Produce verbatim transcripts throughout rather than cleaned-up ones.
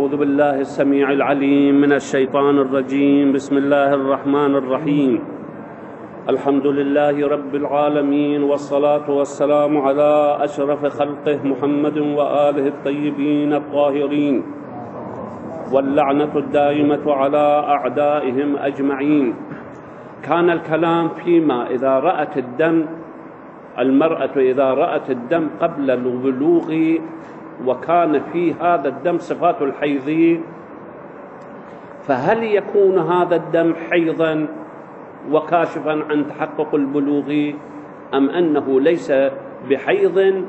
أعوذ بالله السميع العليم من الشيطان الرجيم. بسم الله الرحمن الرحيم. الحمد لله رب العالمين، والصلاة والسلام على أشرف خلقه محمد وآله الطيبين الطاهرين، واللعنة الدائمة على أعدائهم أجمعين. كان الكلام فيما إذا رأت الدم المرأة إذا رأت الدم قبل البلوغ، وكان في هذا الدم صفات الحيض، فهل يكون هذا الدم حيضا وكاشفا عن تحقق البلوغ، أم أنه ليس بحيض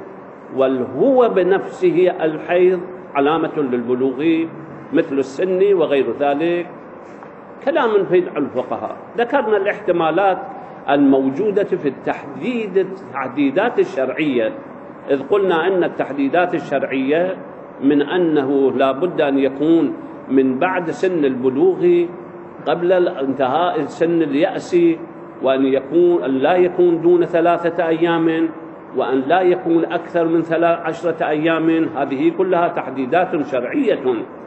وهو بنفسه الحيض علامة للبلوغ مثل السن وغير ذلك؟ كلام في الفقهاء. ذكرنا الاحتمالات الموجودة في التحديد التحديدات الشرعية، إذ قلنا أن التحديدات الشرعية من أنه لا بد أن يكون من بعد سن البلوغ قبل انتهاء سن اليأس، وأن يكون أن لا يكون دون ثلاثة أيام، وأن لا يكون أكثر من ثلاث عشرة أيام. هذه كلها تحديدات شرعية.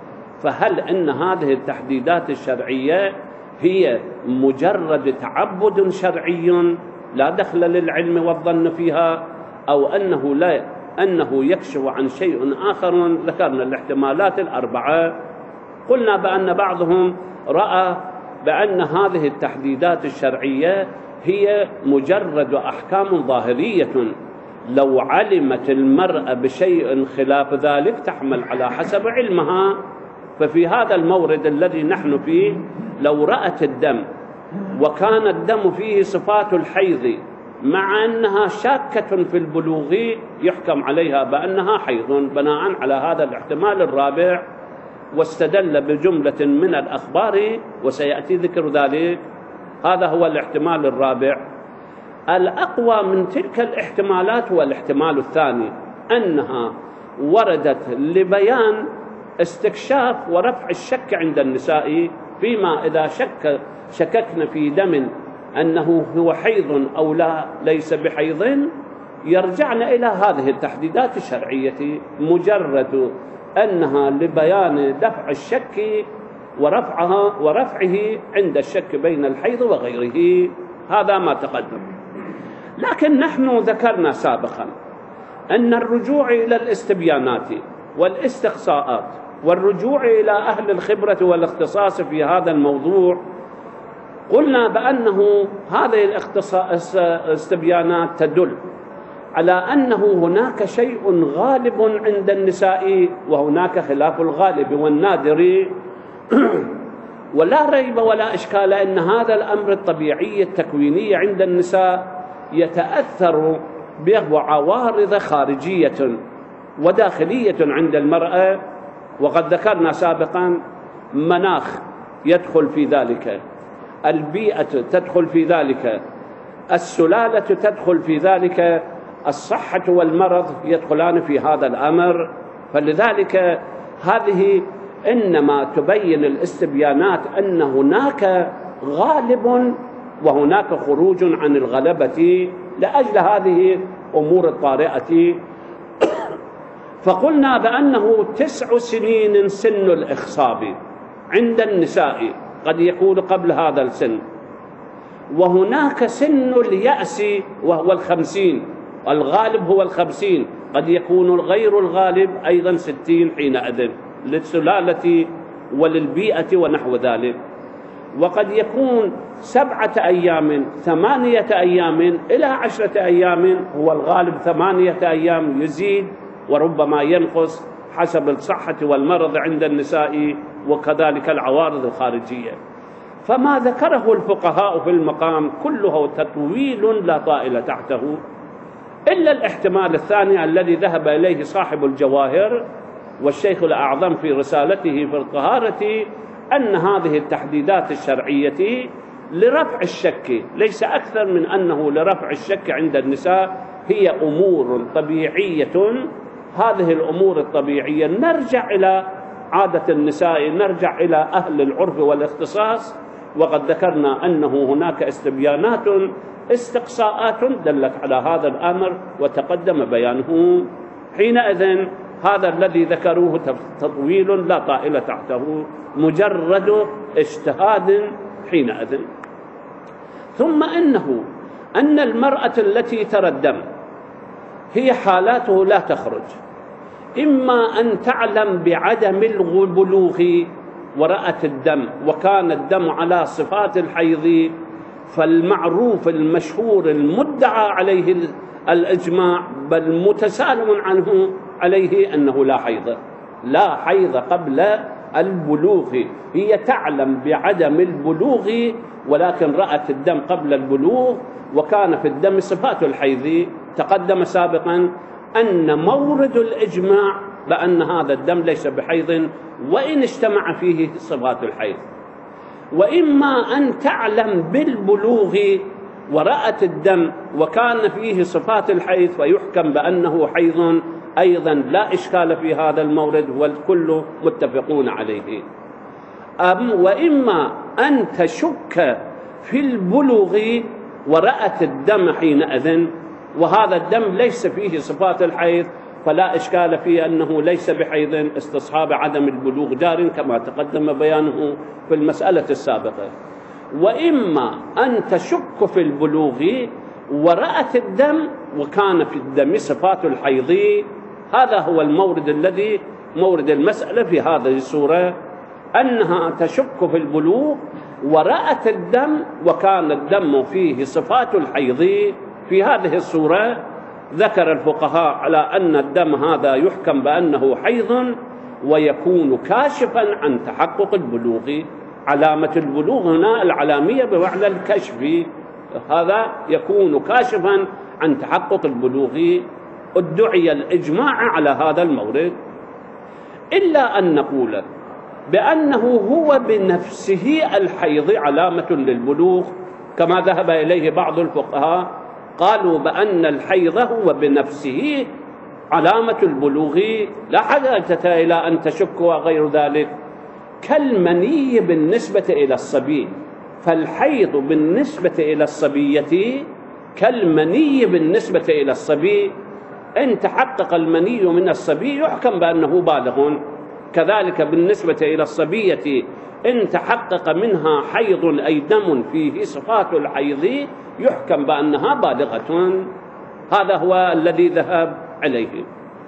فهل أن هذه التحديدات الشرعية هي مجرد تعبد شرعي لا دخل للعلم والظن فيها، أو أنه لا أنه يكشف عن شيء آخر؟ ذكرنا الاحتمالات الأربعة. قلنا بأن بعضهم رأى بأن هذه التحديدات الشرعية هي مجرد أحكام ظاهرية، لو علمت المرأة بشيء خلاف ذلك تحمل على حسب علمها. ففي هذا المورد الذي نحن فيه، لو رأت الدم وكان الدم فيه صفات الحيض مع أنها شاكة في البلوغ، يحكم عليها بأنها حيض بناء على هذا الاحتمال الرابع، واستدل بجملة من الأخبار وسيأتي ذكر ذلك. هذا هو الاحتمال الرابع. الأقوى من تلك الاحتمالات هو الاحتمال الثاني، أنها وردت لبيان استكشاف ورفع الشك عند النساء، فيما إذا شك شككن في دم أنه هو حيض أو لا ليس بحيض، يرجعن إلى هذه التحديدات الشرعية، مجرد أنها لبيان دفع الشك ورفعها ورفعه عند الشك بين الحيض وغيره. هذا ما تقدم. لكن نحن ذكرنا سابقا أن الرجوع إلى الاستبيانات والاستقصاءات والرجوع إلى أهل الخبرة والاختصاص في هذا الموضوع، قلنا بأنه هذه الاستبيانات تدل على أنه هناك شيء غالب عند النساء وهناك خلاف الغالب والنادر. ولا ريب ولا إشكال أن هذا الأمر الطبيعي التكويني عند النساء يتأثر بعوارض خارجية وداخلية عند المرأة، وقد ذكرنا سابقا مناخ يدخل في ذلك، البيئة تدخل في ذلك، السلالة تدخل في ذلك، الصحة والمرض يدخلان في هذا الأمر. فلذلك هذه إنما تبين الاستبيانات أن هناك غالب وهناك خروج عن الغلبة لأجل هذه أمور الطارئة. فقلنا بأنه تسع سنين سن الإخصاب عند النساء، قد يكون قبل هذا السن، وهناك سن اليأس وهو الخمسين، الغالب هو الخمسين، قد يكون غير الغالب أيضا ستين حينئذ للسلالة وللبيئة ونحو ذلك. وقد يكون سبعة أيام، ثمانية أيام إلى عشرة أيام، هو الغالب ثمانية أيام، يزيد وربما ينقص حسب الصحة والمرض عند النساء وكذلك العوارض الخارجية. فما ذكره الفقهاء في المقام كله تطويل لا طائل تحته، إلا الاحتمال الثاني الذي ذهب إليه صاحب الجواهر والشيخ الأعظم في رسالته في الطهارة، أن هذه التحديدات الشرعية لرفع الشك، ليس أكثر من أنه لرفع الشك عند النساء، هي أمور طبيعية. هذه الأمور الطبيعية نرجع إلى عادة النساء، نرجع إلى أهل العرف والاختصاص. وقد ذكرنا أنه هناك استبيانات استقصاءات دلت على هذا الأمر وتقدم بيانه. حينئذ هذا الذي ذكروه تطويل لا طائل تحته، مجرد اجتهاد حينئذ. ثم إنه أن المرأة التي ترى الدم هي حالاته لا تخرج، إما أن تعلم بعدم البلوغ ورأت الدم وكان الدم على صفات الحيض، فالمعروف المشهور المدعى عليه الإجماع بل متسالم عنه عليه أنه لا حيض، لا حيض قبل البلوغ. هي تعلم بعدم البلوغ ولكن رأت الدم قبل البلوغ وكان في الدم صفات الحيض. تقدم سابقا أن مورد الإجماع بأن هذا الدم ليس بحيض وإن اجتمع فيه صفات الحيض. وإما أن تعلم بالبلوغ ورأت الدم وكان فيه صفات الحيض فيحكم بأنه حيض أيضا، لا إشكال في هذا المورد والكل متفقون عليه. أم وإما أن تشك في البلوغ ورأت الدم حينئذ وهذا الدم ليس فيه صفات الحيض فلا إشكال فيه أنه ليس بحيض، استصحاب عدم البلوغ جار كما تقدم بيانه في المسألة السابقة. وإما أن تشك في البلوغ ورأت الدم وكان في الدم صفات الحيض، هذا هو المورد الذي مورد المسألة في هذه الصورة، أنها تشك في البلوغ ورأت الدم وكان الدم فيه صفات الحيض. في هذه الصورة ذكر الفقهاء على أن الدم هذا يحكم بأنه حيض ويكون كاشفا عن تحقق البلوغ. علامة البلوغ هنا العلامية بمعنى الكشف، هذا يكون كاشفا عن تحقق البلوغ. ادعي الإجماع على هذا المورد، إلا أن نقول بأنه هو بنفسه الحيض علامة للبلوغ كما ذهب إليه بعض الفقهاء، قالوا بأن الحيض هو بنفسه علامة البلوغ لا حاجة إلى أن تشك وغير ذلك، كالمني بالنسبة إلى الصبي. فالحيض بالنسبة إلى الصبية كالمني بالنسبة إلى الصبي، إن تحقق المني من الصبي يحكم بأنه بالغ، كذلك بالنسبة إلى الصبية إن تحقق منها حيض أي دم فيه صفات الحيض يحكم بأنها بالغة. هذا هو الذي ذهب عليه.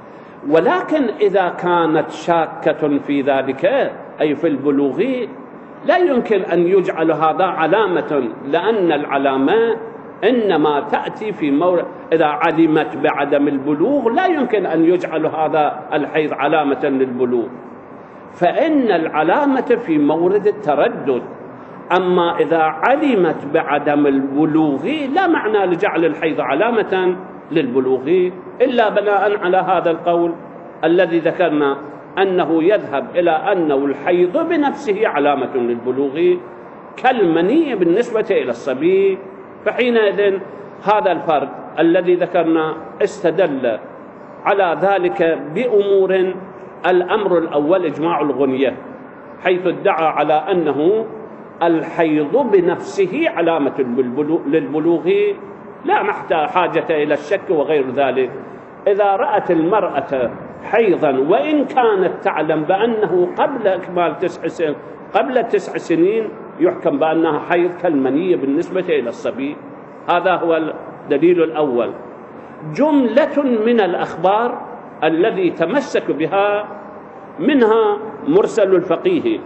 ولكن إذا كانت شاكة في ذلك أي في البلوغ لا يمكن أن يجعل هذا علامة، لأن العلامة إنما تأتي في مورد إذا علمت بعدم البلوغ لا يمكن أن يجعل هذا الحيض علامة للبلوغ، فإن العلامة في مورد التردد. أما إذا علمت بعدم البلوغ لا معنى لجعل الحيض علامة للبلوغ إلا بناء على هذا القول الذي ذكرنا أنه يذهب إلى أنه الحيض بنفسه علامة للبلوغ كالمني بالنسبة إلى الصبي. فحينئذ هذا الفرد الذي ذكرنا استدل على ذلك بأمور. الأمر الأول إجماع الغنية، حيث ادعى على أنه الحيض بنفسه علامة للبلوغ لا محتاج حاجة إلى الشك وغير ذلك. إذا رأت المرأة حيضا وإن كانت تعلم بأنه قبل إكمال تسع سنين قبل تسع سنين يحكم بأنها حيض كالمني بالنسبة إلى الصبي. هذا هو الدليل الأول. جملة من الأخبار الذي تمسك بها منها مرسل الفقيه،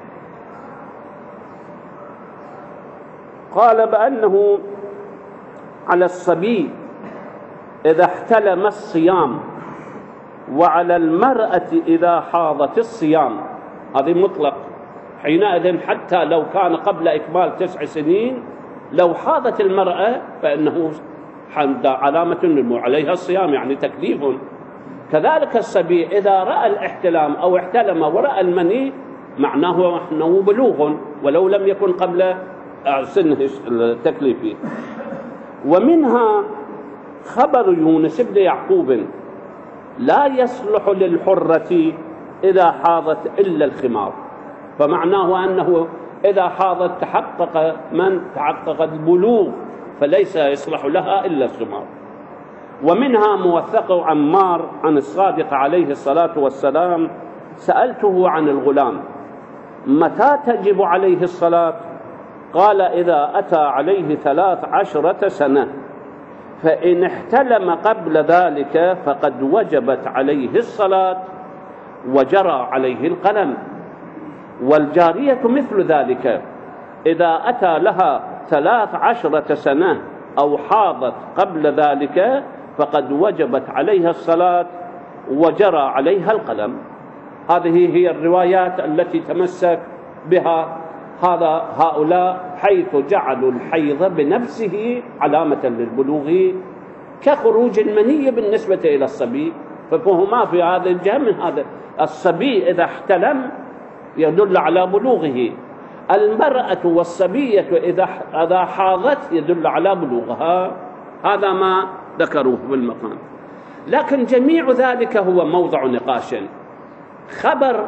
قال بأنه على الصبي إذا احتلم الصيام وعلى المرأة إذا حاضت الصيام، هذه مطلق. حينئذ حتى لو كان قبل إكمال تسع سنين لو حاضت المرأة فإنه علامة عليها الصيام، يعني تكليف. كذلك الصبي إذا رأى الاحتلام أو احتلم ورأى المني معناه أنه بلوغ ولو لم يكن قبل سنه التكليفي. ومنها خبر يونس بن يعقوب لا يصلح للحرة إذا حاضت إلا الخمار، فمعناه أنه إذا حاضت تحقق من تحقق البلوغ فليس يصلح لها إلا الخمار. ومنها موثق عمار عن الصادق عليه الصلاة والسلام: سألته عن الغلام متى تجب عليه الصلاة؟ قال: إذا أتى عليه ثلاث عشرة سنة، فإن احتلم قبل ذلك فقد وجبت عليه الصلاة وجرى عليه القلم. والجارية مثل ذلك، إذا أتى لها ثلاث عشرة سنة أو حاضت قبل ذلك فقد وجبت عليها الصلاة وجرى عليها القلم. هذه هي الروايات التي تمسك بها هذا هؤلاء، حيث جعلوا الحيض بنفسه علامة للبلوغ كخروج المني بالنسبة إلى الصبي. فهما في هذا الجهة من هذا. الصبي إذا احتلم يدل على بلوغه، المرأة والصبية إذا إذا حاضت يدل على بلوغها. هذا ما ذكروه بالمقام. لكن جميع ذلك هو موضع نقاش. خبر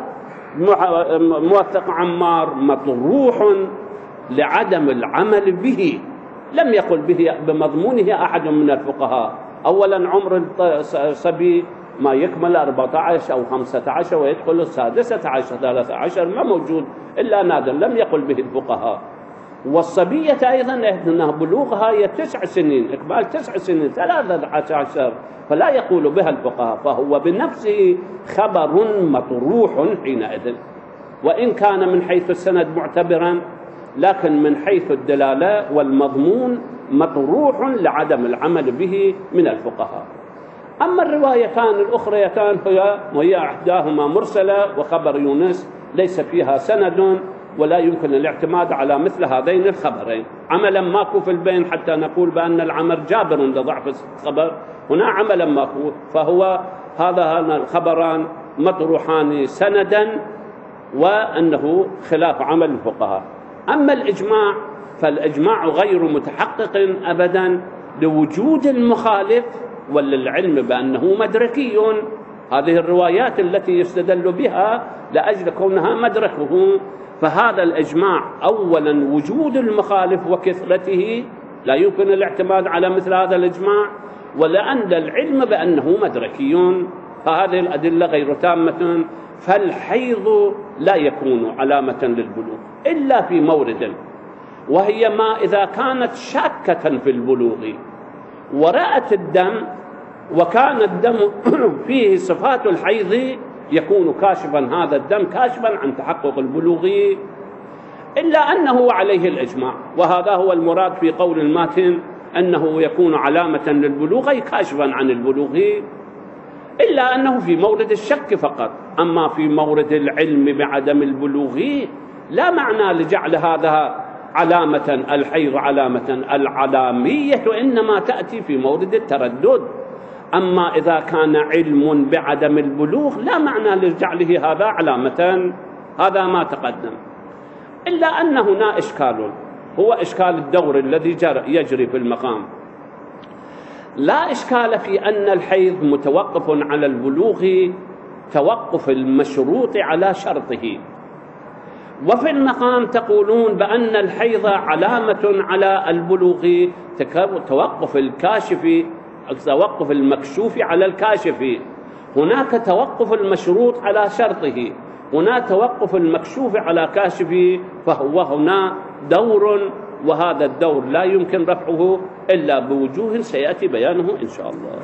موثق عمار مطروح لعدم العمل به، لم يقل به بمضمونه أحد من الفقهاء. أولا عمر الصبي ما يكمل أربعة عشر أو خمسة عشر ويدخل السادسة عشر ثلاثة عشر، ما موجود إلا نادر، لم يقل به الفقهاء. والصبية أيضا أنها بلوغها هي تسع سنين، إقبال تسع سنين ثلاثة عشر، فلا يقول بها الفقهاء. فهو بنفسه خبر مطروح حينئذ، وإن كان من حيث السند معتبرا، لكن من حيث الدلالة والمضمون مطروح لعدم العمل به من الفقهاء. أما الروايتان الأخريتان وهي إحداهما مرسلة وخبر يونس ليس فيها سند، ولا يمكن الاعتماد على مثل هذين الخبرين. عملا ماكو في البين حتى نقول بأن العمل جابر لضعف الخبر، هنا عملا ماكو، فهو هذا الخبران مطروحان سندا، وأنه خلاف عمل الفقهاء. أما الإجماع فالإجماع غير متحقق أبدا لوجود المخالف وللعلم بأنه مدركي. هذه الروايات التي يستدل بها لأجل كونها مدركه، فهذا الإجماع أولا وجود المخالف وكثرته لا يمكن الاعتماد على مثل هذا الإجماع، ولأن العلم بأنه مدركي، فهذه الأدلة غير تامة. فالحيض لا يكون علامة للبلوغ إلا في مورد، وهي ما إذا كانت شاكة في البلوغ ورأت الدم وكان الدم فيه صفات الحيض يكون كاشفا، هذا الدم كاشفا عن تحقق البلوغ، إلا أنه عليه الإجماع. وهذا هو المراد في قول الماتن أنه يكون علامة للبلوغ أي كاشفا عن البلوغ، إلا أنه في مورد الشك فقط. أما في مورد العلم بعدم البلوغ لا معنى لجعل هذا علامة، الحيض علامة. العلامية إنما تأتي في مورد التردد. أما إذا كان علم بعدم البلوغ لا معنى لجعله هذا علامة. هذا ما تقدم. إلا أن هنا إشكال، هو إشكال الدور الذي يجري في المقام. لا إشكال في أن الحيض متوقف على البلوغ توقف المشروط على شرطه، وفي المقام تقولون بأن الحيض علامة على البلوغ توقف الكاشف، توقف المكشوف على الكاشف. هناك توقف المشروط على شرطه، هنا توقف المكشوف على كاشف، فهو هنا دور، وهذا الدور لا يمكن رفعه إلا بوجوه سيأتي بيانه إن شاء الله.